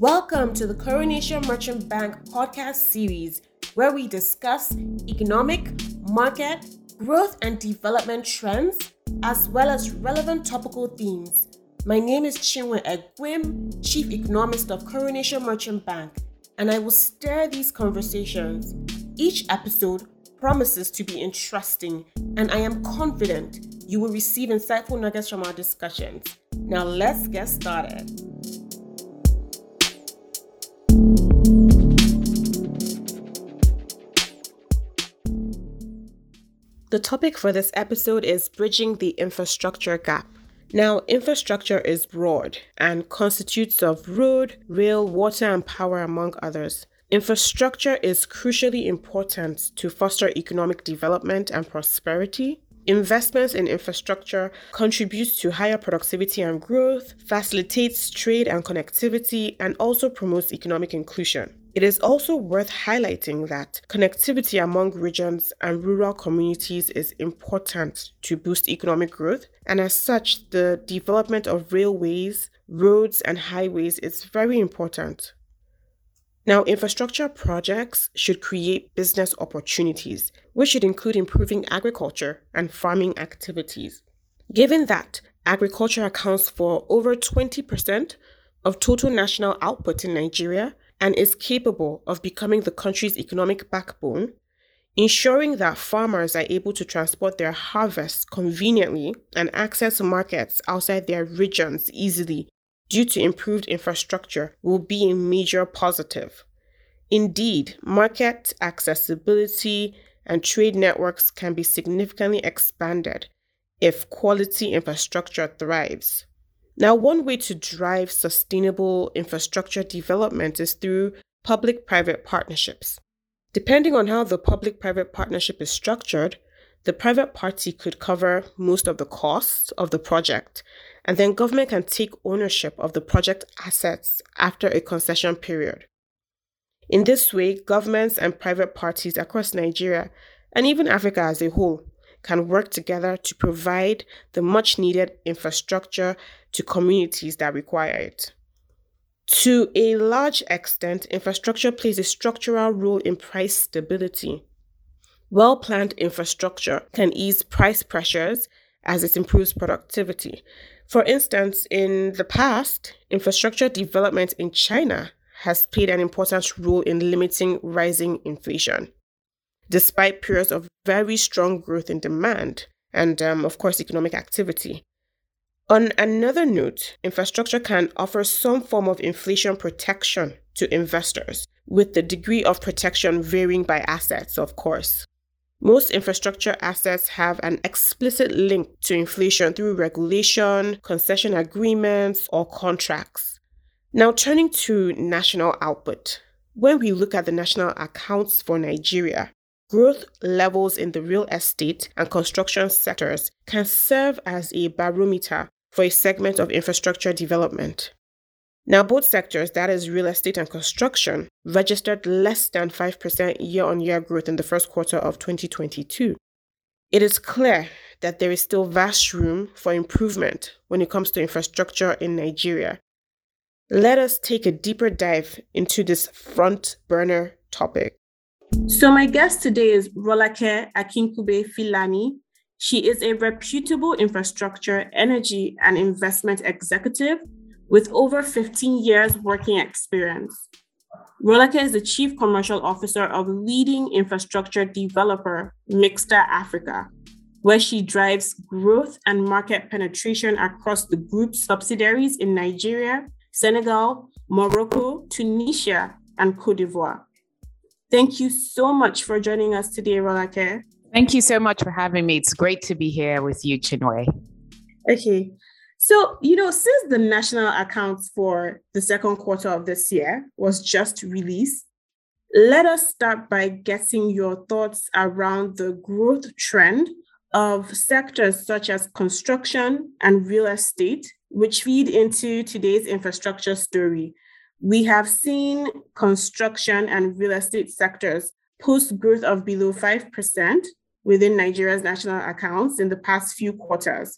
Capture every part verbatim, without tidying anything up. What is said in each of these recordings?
Welcome to the Coronation Merchant Bank podcast series, where we discuss economic, market, growth and development trends, as well as relevant topical themes. My name is Chinwe Egwim, Chief Economist of Coronation Merchant Bank, and I will steer these conversations. Each episode promises to be interesting, and I am confident you will receive insightful nuggets from our discussions. Now let's get started. The topic for this episode is bridging the infrastructure gap. Now, infrastructure is broad and constitutes of road, rail, water, and power, among others. Infrastructure is crucially important to foster economic development and prosperity. Investments in infrastructure contributes to higher productivity and growth, facilitates trade and connectivity, and also promotes economic inclusion. It is also worth highlighting that connectivity among regions and rural communities is important to boost economic growth, and as such, the development of railways, roads, and highways is very important. Now, infrastructure projects should create business opportunities, which should include improving agriculture and farming activities. Given that agriculture accounts for over twenty percent of total national output in Nigeria and is capable of becoming the country's economic backbone, ensuring that farmers are able to transport their harvests conveniently and access markets outside their regions easily due to improved infrastructure will be a major positive. Indeed, market accessibility and trade networks can be significantly expanded if quality infrastructure thrives. Now, one way to drive sustainable infrastructure development is through public-private partnerships. Depending on how the public-private partnership is structured, the private party could cover most of the costs of the project, and then government can take ownership of the project assets after a concession period. In this way, governments and private parties across Nigeria, and even Africa as a whole, can work together to provide the much-needed infrastructure to communities that require it. To a large extent, infrastructure plays a structural role in price stability. Well-planned infrastructure can ease price pressures as it improves productivity. For instance, in the past, infrastructure development in China has played an important role in limiting rising inflation, despite periods of very strong growth in demand and, um, of course, economic activity. On another note, infrastructure can offer some form of inflation protection to investors, with the degree of protection varying by assets, of course. Most infrastructure assets have an explicit link to inflation through regulation, concession agreements, or contracts. Now, turning to national output. When we look at the national accounts for Nigeria, growth levels in the real estate and construction sectors can serve as a barometer for a segment of infrastructure development. Now, both sectors, that is real estate and construction, registered less than five percent year-on-year growth in the first quarter of twenty twenty-two. It is clear that there is still vast room for improvement when it comes to infrastructure in Nigeria. Let us take a deeper dive into this front burner topic. So my guest today is Rolake Akinkugbe Filani. She is a reputable infrastructure, energy, and investment executive with over fifteen years working experience. Rolake is the Chief Commercial Officer of leading infrastructure developer Mixta Africa, where she drives growth and market penetration across the group's subsidiaries in Nigeria, Senegal, Morocco, Tunisia, and Cote d'Ivoire. Thank you so much for joining us today, Rolake. Thank you so much for having me. It's great to be here with you, Chinwe. Okay. So, you know, since the national accounts for the second quarter of this year was just released, let us start by getting your thoughts around the growth trend of sectors such as construction and real estate, which feed into today's infrastructure story. We have seen construction and real estate sectors post growth of below five percent within Nigeria's national accounts in the past few quarters.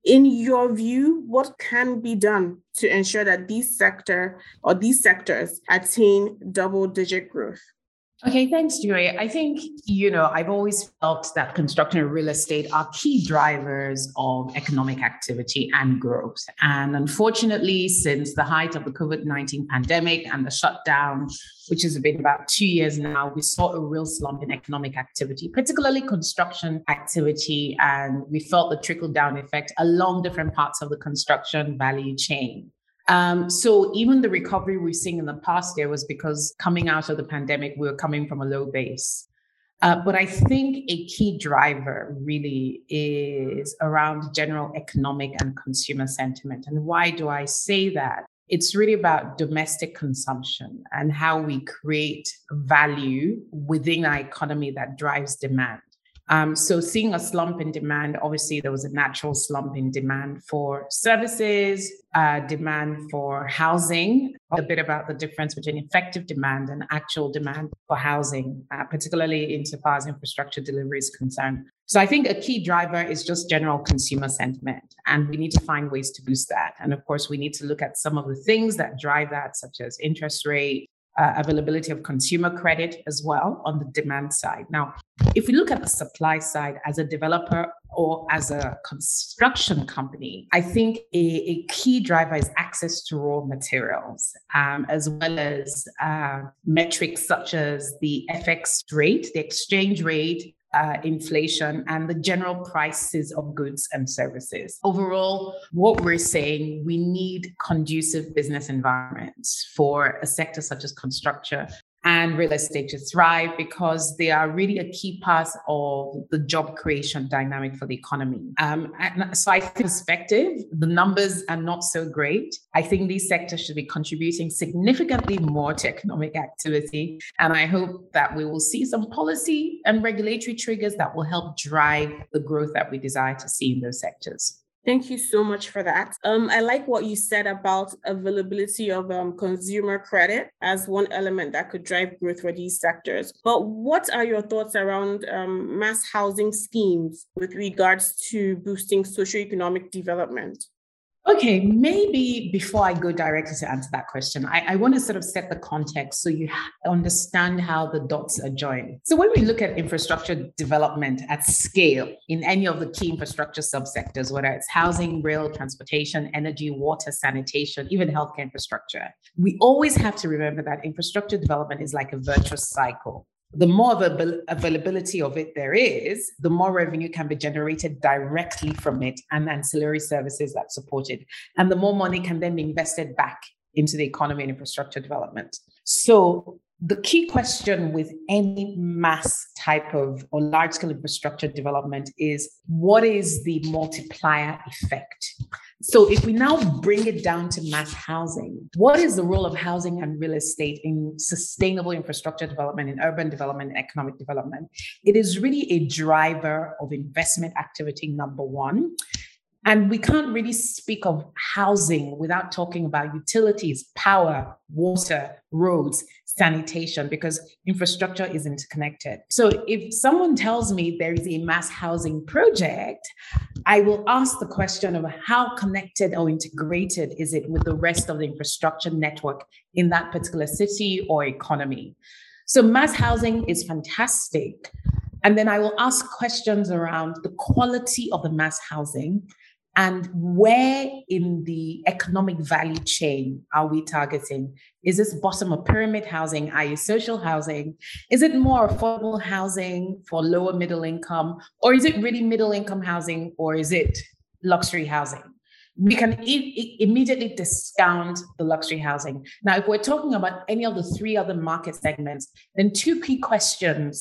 In your view, what can be done to ensure that these sector or these sectors attain double-digit growth? Okay, thanks, Joy. I think, you know, I've always felt that construction and real estate are key drivers of economic activity and growth. And unfortunately, since the height of the COVID nineteen pandemic and the shutdown, which has been about two years now, we saw a real slump in economic activity, particularly construction activity. And we felt the trickle down effect along different parts of the construction value chain. Um, so even the recovery we've seen in the past year was because coming out of the pandemic, we were coming from a low base. Uh, but I think a key driver really is around general economic and consumer sentiment. And why do I say that? It's really about domestic consumption and how we create value within our economy that drives demand. Um, so seeing a slump in demand, obviously there was a natural slump in demand for services, uh, demand for housing, a bit about the difference between effective demand and actual demand for housing, uh, particularly insofar as infrastructure delivery is concerned. So I think a key driver is just general consumer sentiment, and we need to find ways to boost that. And of course, we need to look at some of the things that drive that, such as interest rate, Uh, availability of consumer credit as well on the demand side. Now, if we look at the supply side as a developer or as a construction company, I think a, a key driver is access to raw materials, um, as well as uh, metrics such as the F X rate, the exchange rate, Uh, inflation, and the general prices of goods and services. Overall, what we're saying, we need conducive business environments for a sector such as construction and real estate to thrive, because they are really a key part of the job creation dynamic for the economy. Um, and so I think perspective, the numbers are not so great. I think these sectors should be contributing significantly more to economic activity. And I hope that we will see some policy and regulatory triggers that will help drive the growth that we desire to see in those sectors. Thank you so much for that. Um, I like what you said about availability of um, consumer credit as one element that could drive growth for these sectors. But what are your thoughts around um, mass housing schemes with regards to boosting socioeconomic development? Okay, maybe before I go directly to answer that question, I, I want to sort of set the context so you understand how the dots are joined. So when we look at infrastructure development at scale in any of the key infrastructure subsectors, whether it's housing, rail, transportation, energy, water, sanitation, even healthcare infrastructure, we always have to remember that infrastructure development is like a virtuous cycle. The more availability of it there is, the more revenue can be generated directly from it and ancillary services that support it. And the more money can then be invested back into the economy and infrastructure development. So the key question with any mass type of or large scale infrastructure development is, what is the multiplier effect? So if we now bring it down to mass housing, what is the role of housing and real estate in sustainable infrastructure development, in urban development, and economic development? It is really a driver of investment activity, number one. And we can't really speak of housing without talking about utilities, power, water, roads, sanitation, because infrastructure is interconnected. So if someone tells me there is a mass housing project, I will ask the question of how connected or integrated is it with the rest of the infrastructure network in that particular city or economy. So mass housing is fantastic. And then I will ask questions around the quality of the mass housing and where in the economic value chain are we targeting? Is this bottom of pyramid housing, that is social housing? Is it more affordable housing for lower middle income? Or is it really middle income housing? Or is it luxury housing? We can i- immediately discount the luxury housing. Now, if we're talking about any of the three other market segments, then two key questions.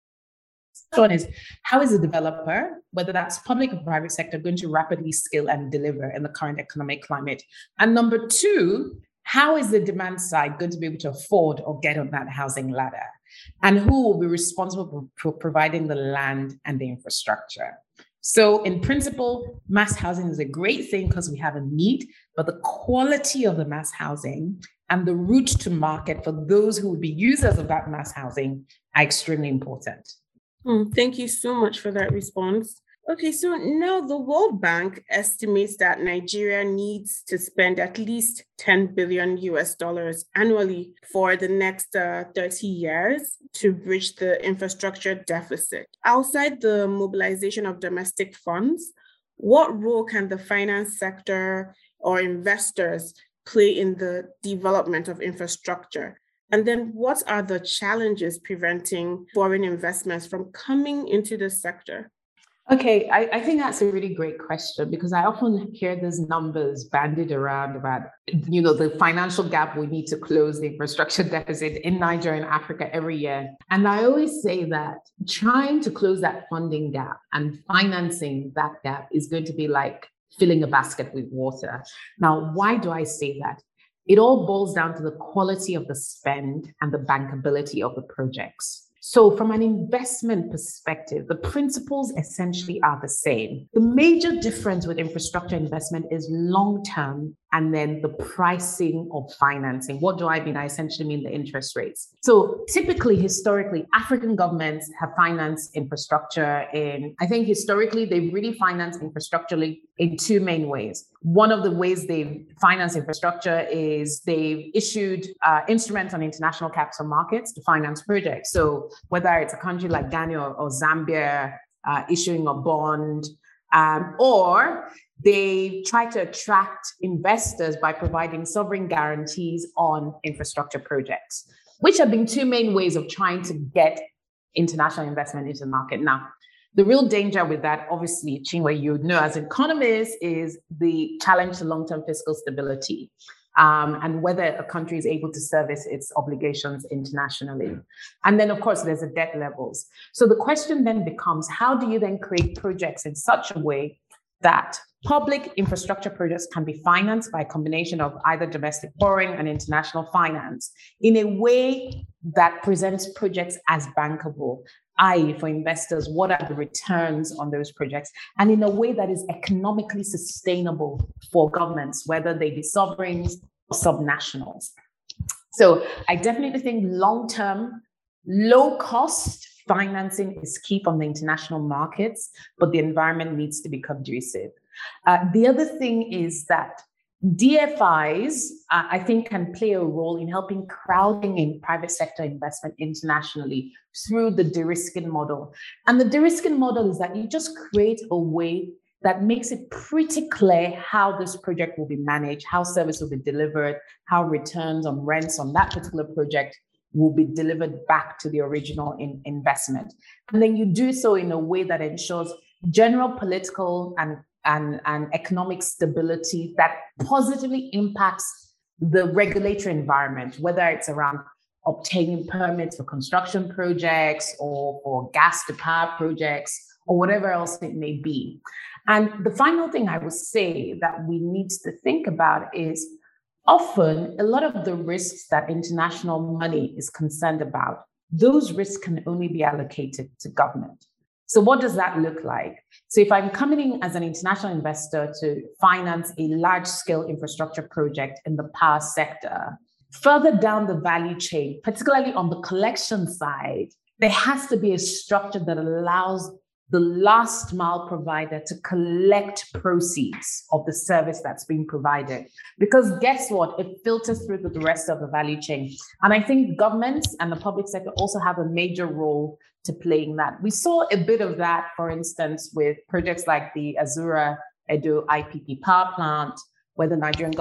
One is, how is the developer, whether that's public or private sector, going to rapidly scale and deliver in the current economic climate? And number two, how is the demand side going to be able to afford or get on that housing ladder? And who will be responsible for providing the land and the infrastructure? So in principle, mass housing is a great thing because we have a need, but the quality of the mass housing and the route to market for those who will be users of that mass housing are extremely important. Mm, thank you so much for that response. Okay, so now the World Bank estimates that Nigeria needs to spend at least ten billion U S dollars annually for the next uh, thirty years to bridge the infrastructure deficit. Outside the mobilization of domestic funds, what role can the finance sector or investors play in the development of infrastructure? And then what are the challenges preventing foreign investments from coming into the sector? Okay, I, I think that's a really great question because I often hear these numbers bandied around about, you know, the financial gap we need to close, the infrastructure deficit in Nigeria and Africa every year. And I always say that trying to close that funding gap and financing that gap is going to be like filling a basket with water. Now, why do I say that? It all boils down to the quality of the spend and the bankability of the projects. So from an investment perspective, the principles essentially are the same. The major difference with infrastructure investment is long-term and then the pricing of financing. What do I mean? I essentially mean the interest rates. So typically, historically, African governments have financed infrastructure in, I think historically, they've really financed infrastructure in two main ways. One of the ways they've financed infrastructure is they've issued uh, instruments on international capital markets to finance projects. So whether it's a country like Ghana or, or Zambia uh, issuing a bond, um, or they try to attract investors by providing sovereign guarantees on infrastructure projects, which have been two main ways of trying to get international investment into the market. Now, the real danger with that, obviously, Chinwe, you know, as economists, is the challenge to long-term fiscal stability um, and whether a country is able to service its obligations internationally. And then, of course, there's the debt levels. So the question then becomes, how do you then create projects in such a way that public infrastructure projects can be financed by a combination of either domestic borrowing and international finance in a way that presents projects as bankable, that is for investors, what are the returns on those projects, and in a way that is economically sustainable for governments, whether they be sovereigns or subnationals. So I definitely think long-term, low-cost financing is key from the international markets, but the environment needs to be conducive. Uh, the other thing is that D F Is, uh, I think, can play a role in helping crowding in private sector investment internationally through the de-risking model. And the de-risking model is that you just create a way that makes it pretty clear how this project will be managed, how service will be delivered, how returns on rents on that particular project will be delivered back to the original in investment. And then you do so in a way that ensures general political and, and, and economic stability that positively impacts the regulatory environment, whether it's around obtaining permits for construction projects or, or gas to power projects or whatever else it may be. And the final thing I would say that we need to think about is often a lot of the risks that international money is concerned about, those risks can only be allocated to government. So what does that look like? So if I'm coming in as an international investor to finance a large-scale infrastructure project in the power sector, further down the value chain, particularly on the collection side, there has to be a structure that allows the last mile provider to collect proceeds of the service that's being provided. Because guess what? It filters through to the rest of the value chain. And I think governments and the public sector also have a major role to play in that. We saw a bit of that, for instance, with projects like the Azura Edo I P P power plant, where the Nigerian